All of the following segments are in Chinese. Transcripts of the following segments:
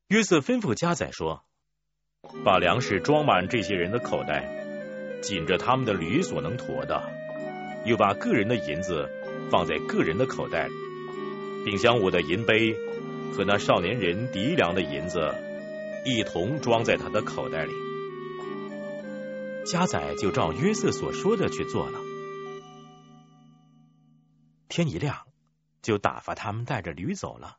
约瑟吩咐家宰说，把粮食装满这些人的口袋，紧着他们的驴所能驮的，又把个人的银子放在个人的口袋里，并将我的银杯和那少年人敌粮的银子一同装在他的口袋里。家宰就照约瑟所说的去做了。天一亮，就打发他们带着驴走了。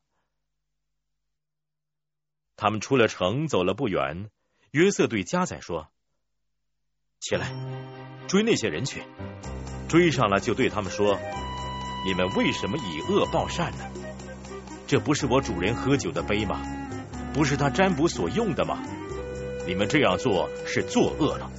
他们出了城，走了不远，约瑟对家宰说，起来，追那些人去。追上了，就对他们说，你们为什么以恶报善呢？这不是我主人喝酒的杯吗？不是他占卜所用的吗？你们这样做是作恶了。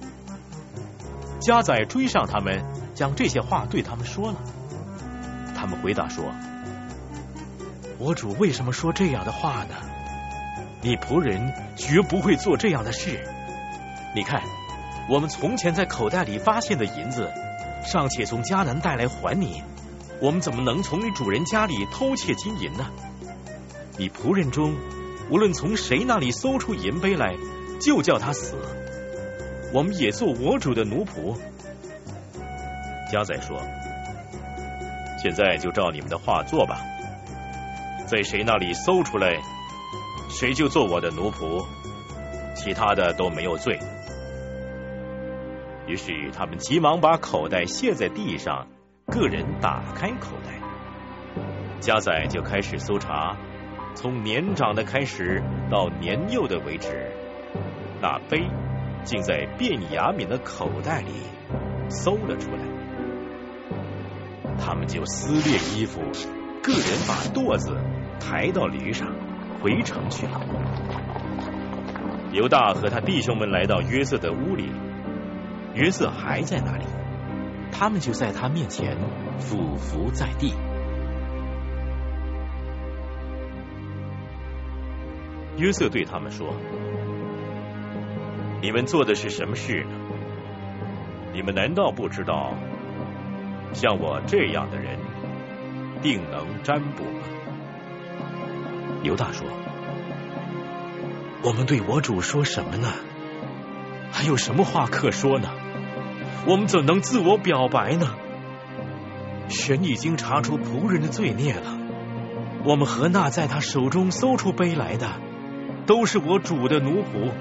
家宰追上他们，将这些话对他们说了。他们回答说，我主为什么说这样的话呢？你仆人绝不会做这样的事。你看，我们从前在口袋里发现的银子，尚且从迦南带来还你，我们怎么能从你主人家里偷窃金银呢？你仆人中无论从谁那里搜出银杯来，就叫他死，我们也做我主的奴仆。家宰说，现在就照你们的话做吧，在谁那里搜出来，谁就做我的奴仆，其他的都没有罪。于是他们急忙把口袋卸在地上，个人打开口袋。家宰就开始搜查，从年长的开始到年幼的为止，那杯竟在便雅悯的口袋里搜了出来。他们就撕裂衣服，个人把垛子抬到驴上，回城去了。犹大和他弟兄们来到约瑟的屋里，约瑟还在那里，他们就在他面前俯伏在地。约瑟对他们说，你们做的是什么事呢？你们难道不知道，像我这样的人定能占卜吗？犹大说，我们对我主说什么呢？还有什么话可说呢？我们怎能自我表白呢？神已经查出仆人的罪孽了，我们和那在他手中搜出杯来的，都是我主的奴仆。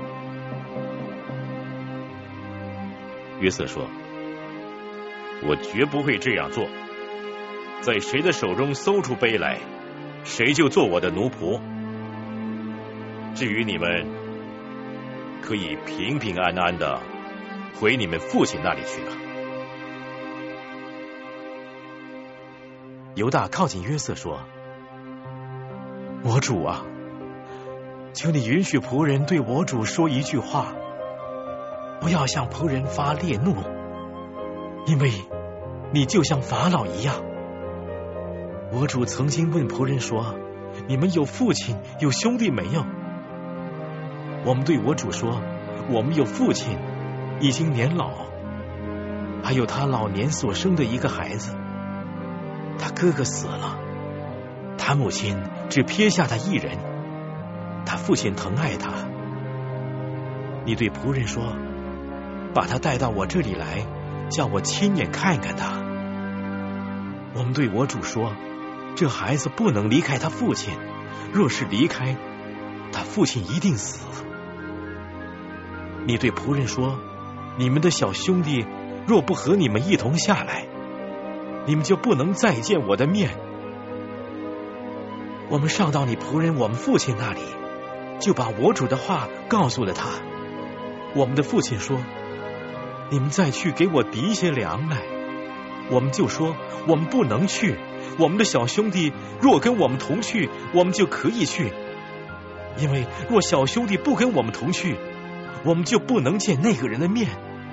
约瑟说，我绝不会这样做，在谁的手中搜出杯来，谁就做我的奴仆。至于你们，可以平平安安的回你们父亲那里去了。犹大靠近约瑟说，我主啊，求你允许仆人对我主说一句话，不要向仆人发烈怒，因为你就像法老一样。我主曾经问仆人说，你们有父亲有兄弟没有？我们对我主说，我们有父亲，已经年老，还有他老年所生的一个孩子，他哥哥死了，他母亲只撇下他一人，他父亲疼爱他。你对仆人说，把他带到我这里来，叫我亲眼看看他。我们对我主说，这孩子不能离开他父亲，若是离开，他父亲一定死。你对仆人说，你们的小兄弟若不和你们一同下来，你们就不能再见我的面。我们上到你仆人我们父亲那里，就把我主的话告诉了他。我们的父亲说，你们再去给我籴些粮来。我们就说，我们不能去，我们的小兄弟若跟我们同去，我们就可以去，因为若小兄弟不跟我们同去，我们就不能见那个人的面。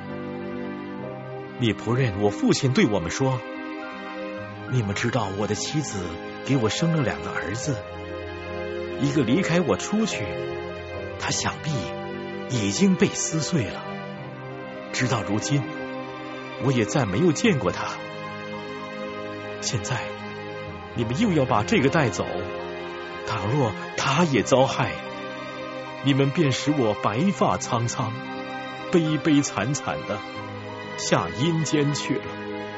你仆人我父亲对我们说，你们知道我的妻子给我生了2个儿子，一个离开我出去，他想必已经被撕碎了，直到如今我也再没有见过他。现在你们又要把这个带走，倘若他也遭害， 你们便使我白发苍苍，悲悲惨惨的下阴间去了。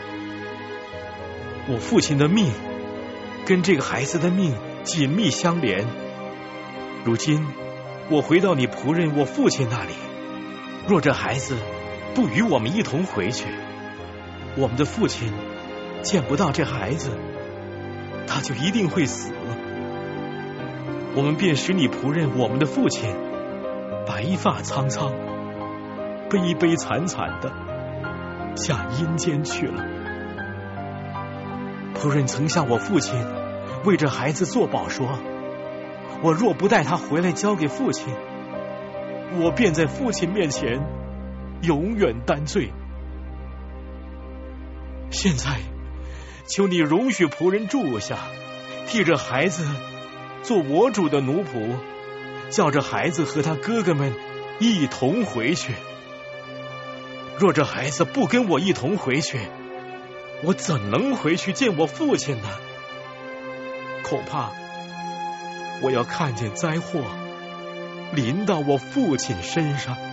我父亲的命跟这个孩子的命紧密相连，如今我回到你仆人我父亲那里，若这孩子不与我们一同回去，我们的父亲见不到这孩子，他就一定会死。我们便使你仆人我们的父亲白发苍苍，悲悲惨惨的下阴间去了。仆人曾向我父亲为这孩子作保说，我若不带他回来交给父亲，我便在父亲面前永远担罪。现在求你容许仆人住下，替这孩子做我主的奴仆，叫这孩子和他哥哥们一同回去。若这孩子不跟我一同回去，我怎能回去见我父亲呢？恐怕我要看见灾祸临到我父亲身上。